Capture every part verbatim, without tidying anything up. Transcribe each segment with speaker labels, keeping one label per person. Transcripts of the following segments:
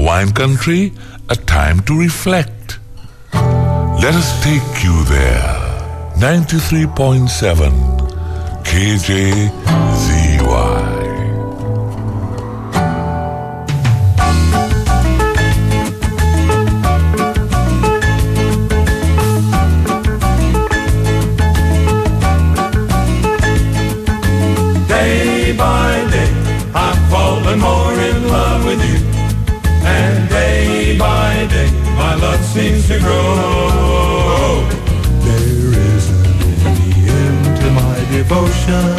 Speaker 1: wine country, a time to reflect. Let us take you there. ninety-three point seven K J Z Y.
Speaker 2: Day by day, I'm falling more in love with you. And day by day, my love seems to grow. There isn't any end to my devotion.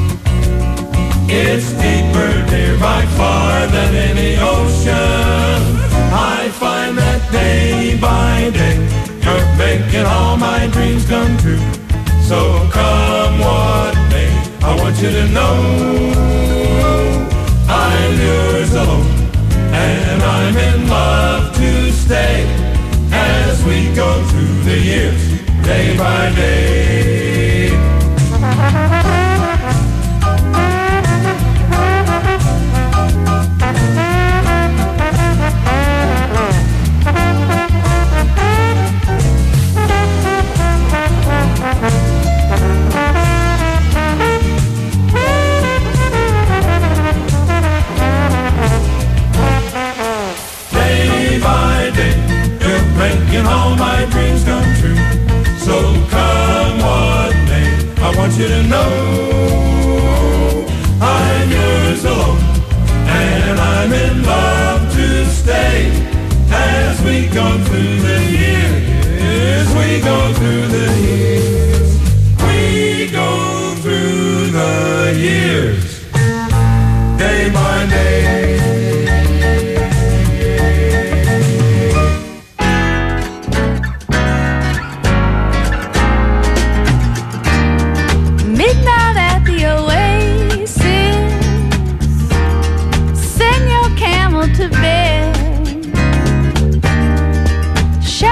Speaker 2: It's deeper, dear, by far than any ocean. I find that day by day, you're making all my dreams come true. So come what may, I want you to know I'm yours alone, and I'm in love to stay as we go through the years, day by day. Making all my dreams come true. So come what may, I want you to know I'm yours alone, and I'm in love to stay as we go through the years. We go through the years. We go through the years, day by day.
Speaker 3: To bed,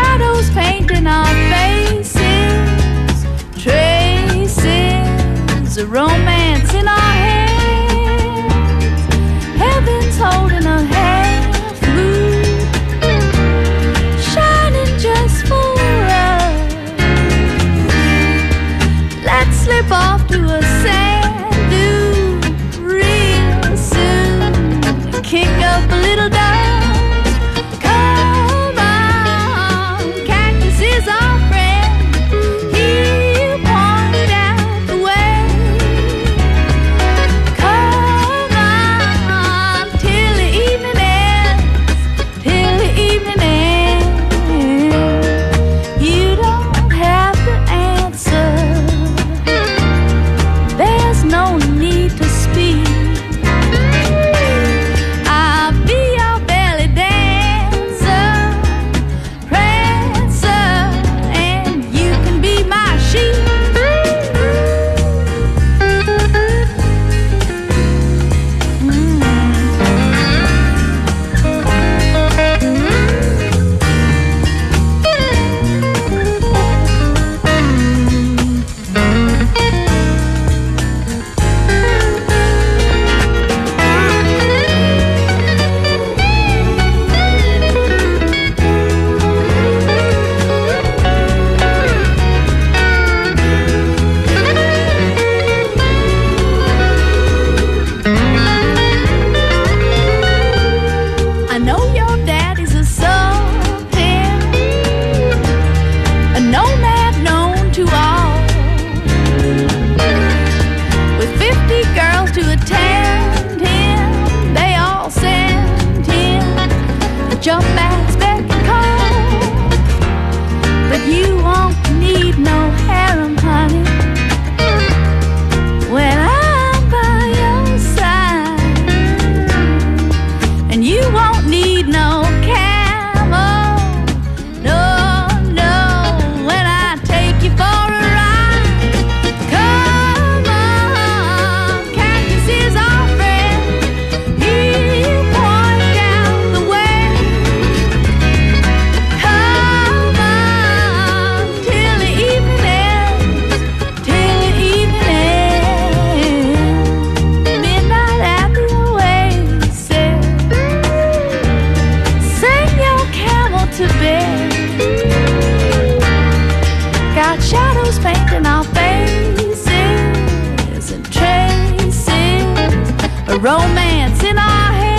Speaker 3: romance in our head.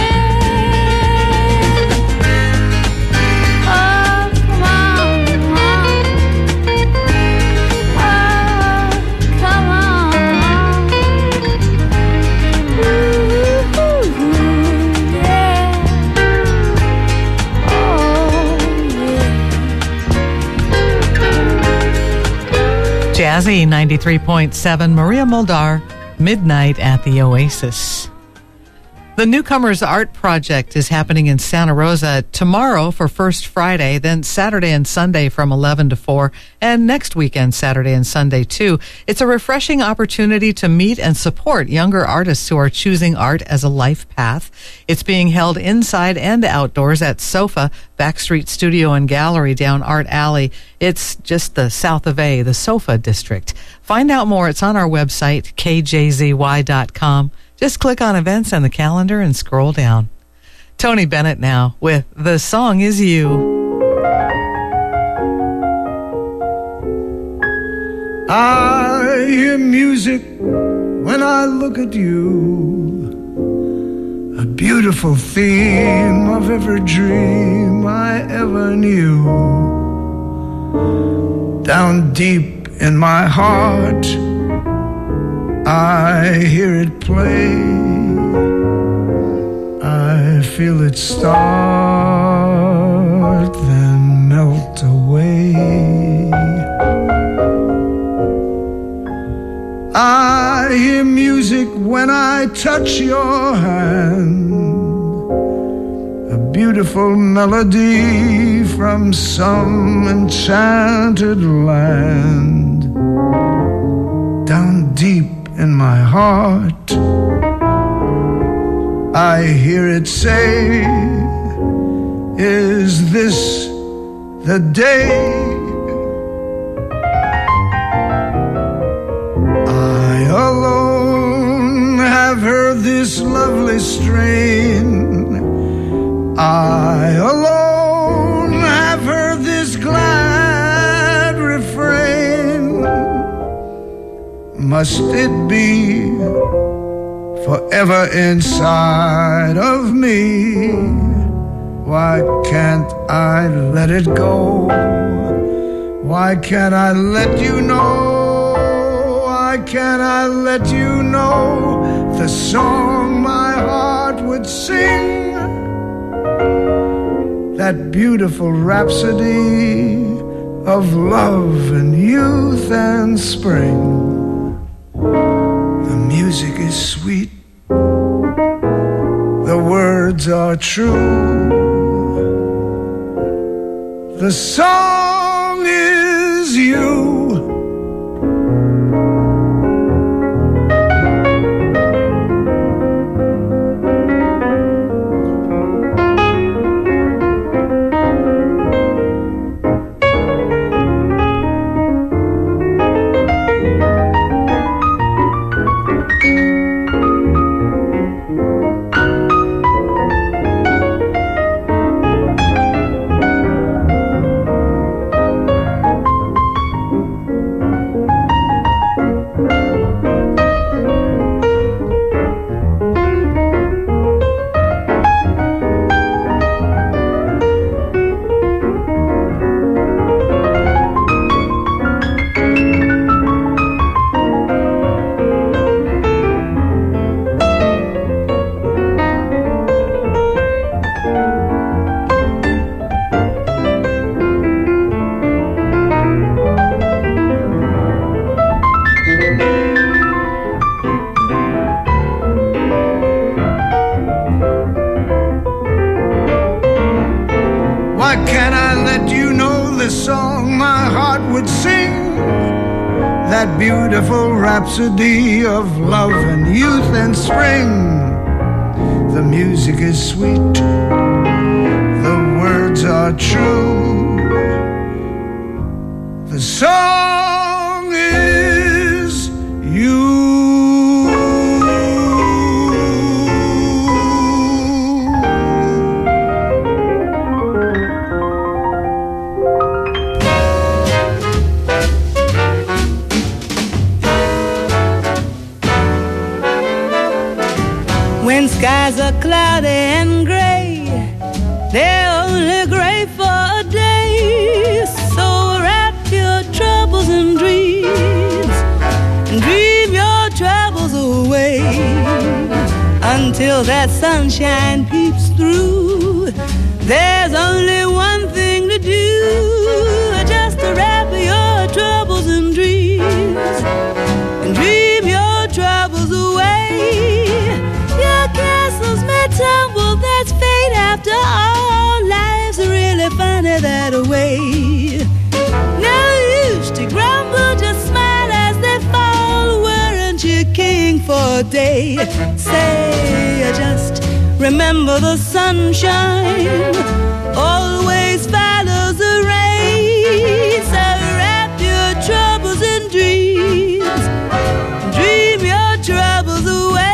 Speaker 3: Oh, come on, come on. Oh, come on. Ooh, yeah. Oh, yeah.
Speaker 4: Jazzy ninety-three point seven, Maria Muldaur, Midnight at the Oasis. The Newcomers Art Project is happening in Santa Rosa tomorrow for First Friday, then Saturday and Sunday from eleven to four, and next weekend, Saturday and Sunday too. It's a refreshing opportunity to meet and support younger artists who are choosing art as a life path. It's being held inside and outdoors at SOFA, Backstreet Studio and Gallery down Art Alley. It's just the south of A, the SOFA district. Find out more. It's on our website, K J Z Y dot com. Just click on events on the calendar and scroll down. Tony Bennett now with The Song Is You.
Speaker 5: I hear music when I look at you, a beautiful theme of every dream I ever knew. Down deep in my heart, I hear it play. I feel it start, then melt away. I hear music when I touch your hand, a beautiful melody from some enchanted land. Down deep in my heart, I hear it say, is this the day? I alone have heard this lovely strain. I alone have heard this glad refrain. Must it be forever inside of me? Why can't I let it go? Why can't I let you know? Why can't I let you know the song my heart would sing? That beautiful rhapsody of love and youth and spring. The music is sweet, the words are true, the song is you. Beautiful rhapsody of love and youth and spring. The music is sweet, the words are true, the song is you.
Speaker 6: When skies are cloudy and gray, they're only gray for a day. So wrap your troubles in dreams and dream your troubles away until that sunshine peeps through. There's only one thing to do, just to wrap your troubles in dreams and dream your troubles away. Your castles may tumble, that's fate after all. Life's really funny that way. No use to grumble, just smile as they fall. Weren't you king for a day? Say, just remember the sunshine always follows the rain. So wrap your troubles in dreams, dream your troubles away.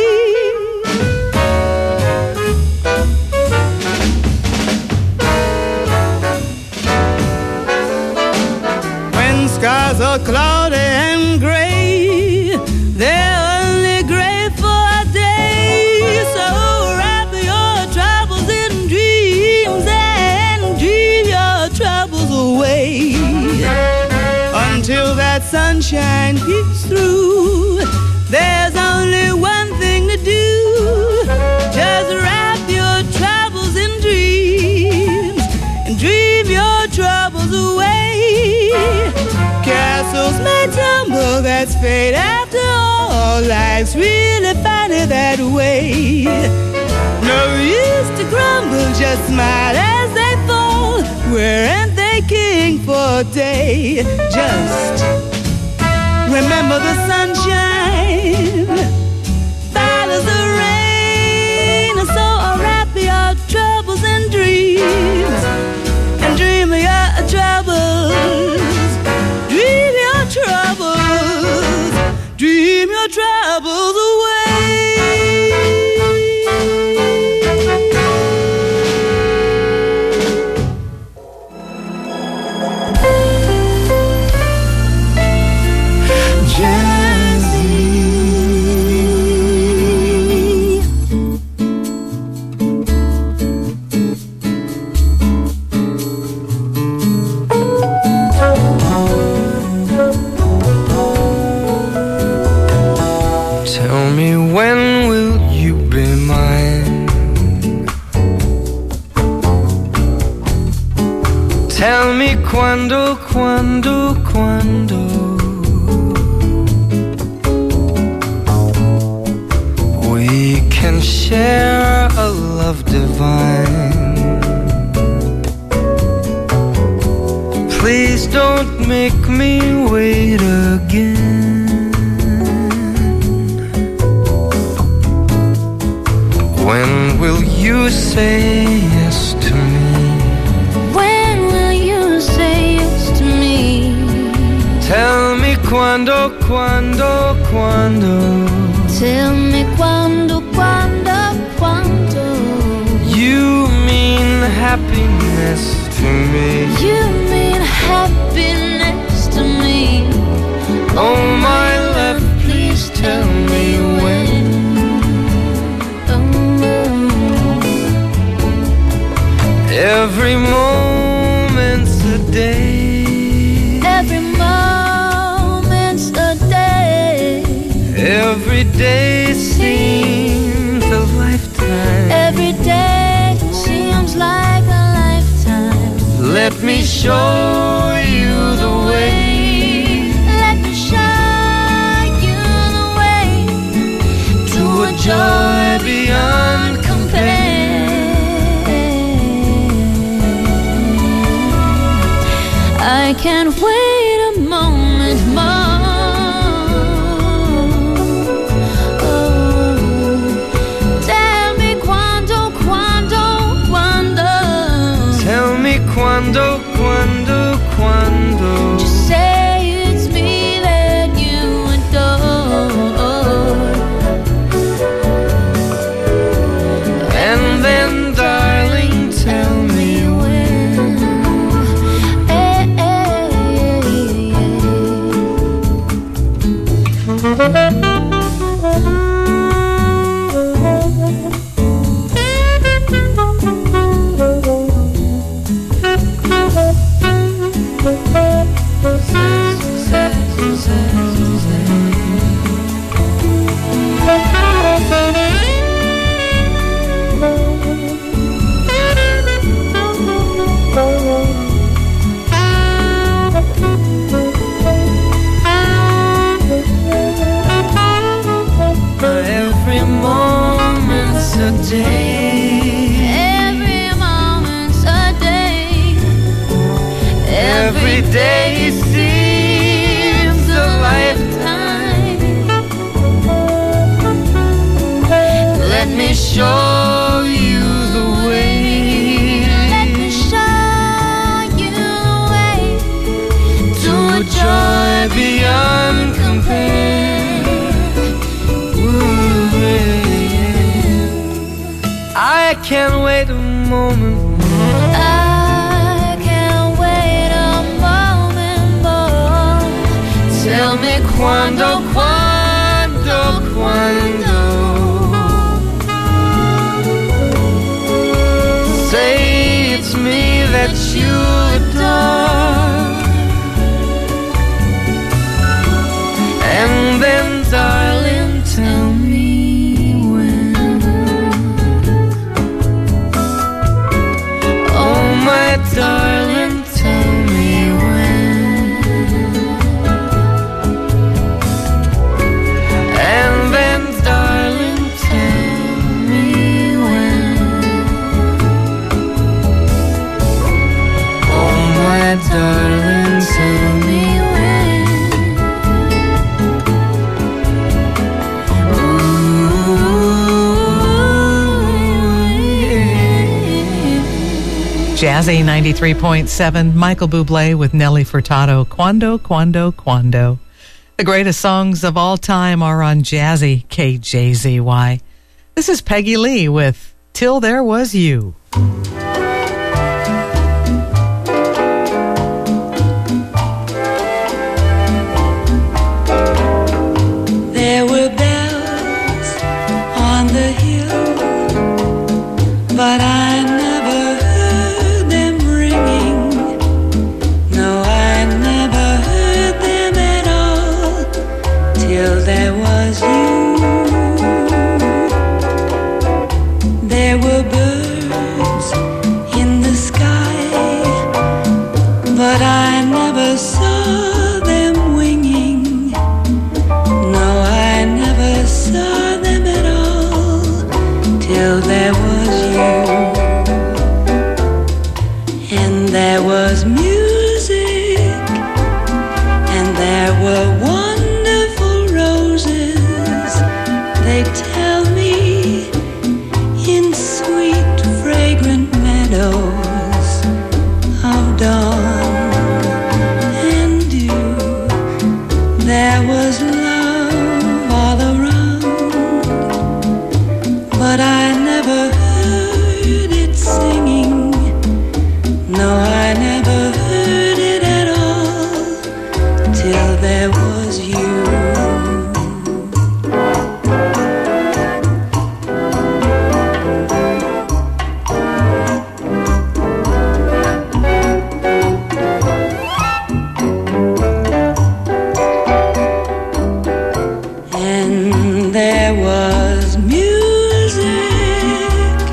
Speaker 6: When skies are cloudy and gray, they're only gray for a day. So wrap your troubles in dreams and dream your troubles away until that sunshine peeks through. There's only one thing to do, just wrap your troubles in dreams and dream your troubles away. Castles may tumble, that's fate after all. Life's really funny that way. No use to grumble, just smile as they fall. Weren't they king for a day? Just remember the sunshine follows the rain. So wrap your troubles in dreams and dream your troubles. Dream your troubles, dream your troubles away.
Speaker 7: Tell me, when will you be mine? Tell me quando, quando, quando we can share a love divine. Please don't make me wait again. When will you say yes to me?
Speaker 3: When will you say yes to me?
Speaker 7: Tell me quando, quando, quando
Speaker 3: Tell me quando, quando, quando
Speaker 7: you mean happiness to me.
Speaker 3: you mean happiness to me.
Speaker 7: Oh my love, please tell me when. Every moment's a day.
Speaker 3: Every moment's a day.
Speaker 7: Every day seems a lifetime.
Speaker 3: Every day seems like a lifetime.
Speaker 7: Let me show you the way.
Speaker 3: Let me show you the way
Speaker 7: to a joy beyond compare.
Speaker 3: I can't wait a moment more. Oh, tell me quando, quando, quando.
Speaker 7: Tell me quando, quando, quando.
Speaker 3: Just say it's me that you adore.
Speaker 7: And then, darling, tell me when.
Speaker 3: Eh, eh, eh, eh.
Speaker 7: show you the way.
Speaker 3: Let me show you the way
Speaker 7: to a joy beyond compare. Ooh, yeah. I can't wait a moment.
Speaker 3: I can't wait a moment more.
Speaker 7: Tell me quando, quando, quando. Say it's me that you adore. And then, darling, tell me when. Oh, my darling, tell me when. And then, darling, tell me when. Oh, my darling, tell me when.
Speaker 4: Jazzy ninety-three point seven, Michael Bublé with Nelly Furtado, Quando, Quando, Quando. The greatest songs of all time are on Jazzy, K J Z Y. This is Peggy Lee with Till There Was You.
Speaker 6: There were bells on the hill, but I never heard them ringing. No, I never heard them at all till there was you. There were birds in the sky, but I never saw them winging. No, I never saw them at all till there was you. And there was music, and there were wonderful roses. They tell me in sweet, fragrant meadows of dawn and dew. There was love all around, but I never heard it singing. No, I never heard it at all till there was you. And there was music,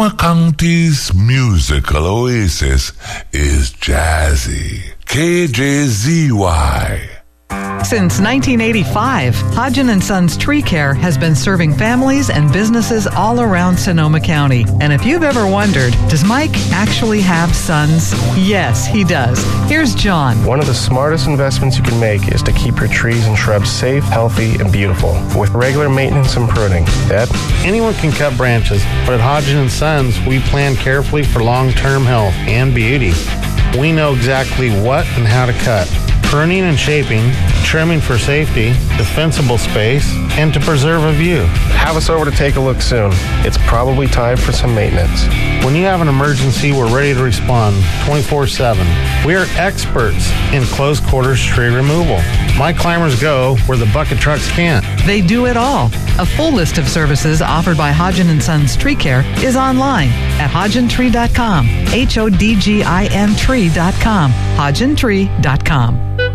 Speaker 1: Sonoma County's musical oasis is Jazzy. K J Z Y.
Speaker 4: Since nineteen eighty-five, Hodgen and Sons Tree Care has been serving families and businesses all around Sonoma County. And if you've ever wondered, does Mike actually have sons? Yes, he does. Here's John.
Speaker 8: One of the smartest investments you can make is to keep your trees and shrubs safe, healthy, and beautiful with regular maintenance and pruning. Dad?
Speaker 9: Anyone can cut branches, but at Hodgen and Sons, we plan carefully for long-term health and beauty. We know exactly what and how to cut. Pruning and shaping, trimming for safety, defensible space, and to preserve a view.
Speaker 8: Have us over to take a look soon. It's probably time for some maintenance.
Speaker 9: When you have an emergency, we're ready to respond twenty-four seven. We are experts in close quarters tree removal. My climbers go where the bucket trucks can't.
Speaker 4: They do it all. A full list of services offered by Hodgen and Sons Tree Care is online at hodgen tree dot com. H O D G I N tree dot com. hodgen tree dot com.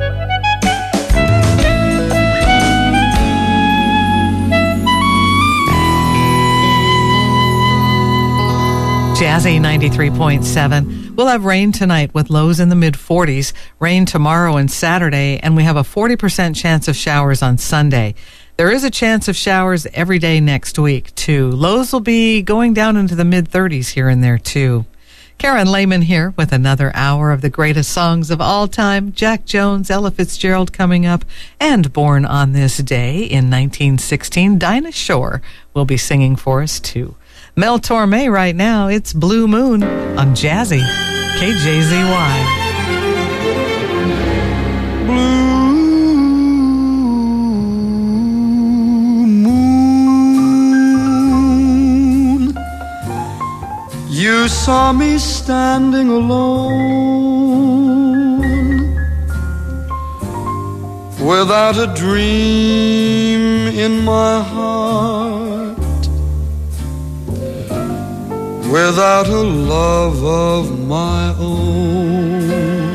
Speaker 4: Jazzy ninety-three point seven. We'll have rain tonight with lows in the mid forties, rain tomorrow and Saturday, and we have a forty percent chance of showers on Sunday. There is a chance of showers every day next week, too. Lows will be going down into the mid thirties here and there, too. Karen Lehman here with another hour of the greatest songs of all time. Jack Jones, Ella Fitzgerald coming up, and born on this day in nineteen sixteen, Dinah Shore will be singing for us, too. Mel Torme right now, it's Blue Moon on Jazzy, K J Z Y.
Speaker 5: Blue moon, you saw me standing alone, without a dream in my heart, without a love of my own.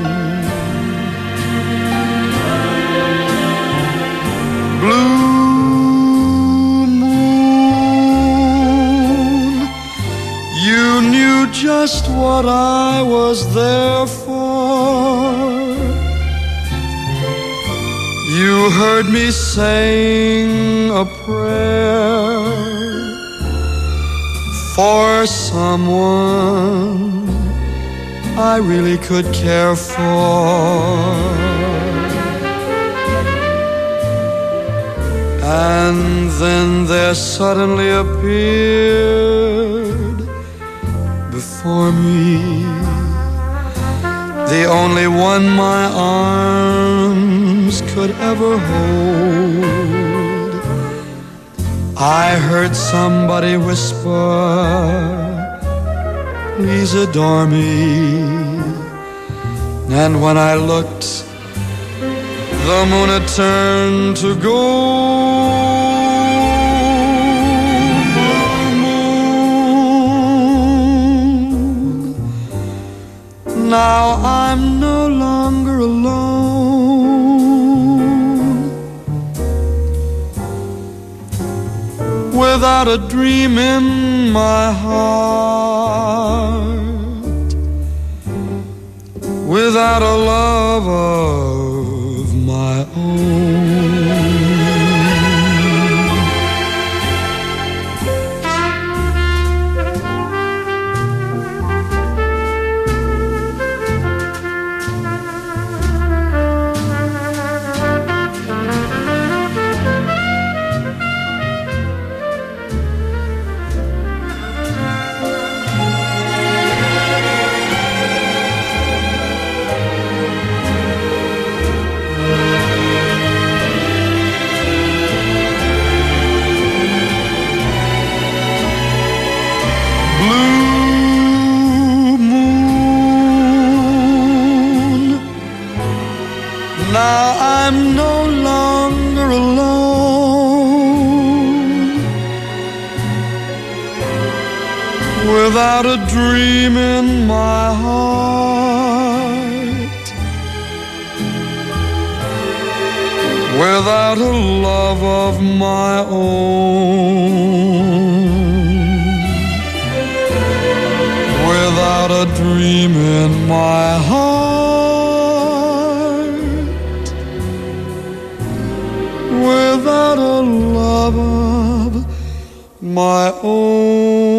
Speaker 5: Blue moon, you knew just what I was there for. You heard me sing a prayer for someone I really could care for. And then there suddenly appeared before me the only one my arms could ever hold. I heard somebody whisper, please adore me. And when I looked, the moon had turned to gold. Blue moon, now I'm no longer alone, without a dream in my heart, without a love of my own. Now I'm no longer alone, without a dream in my heart, without a love of my own.
Speaker 2: a dream in my heart without a love of my own.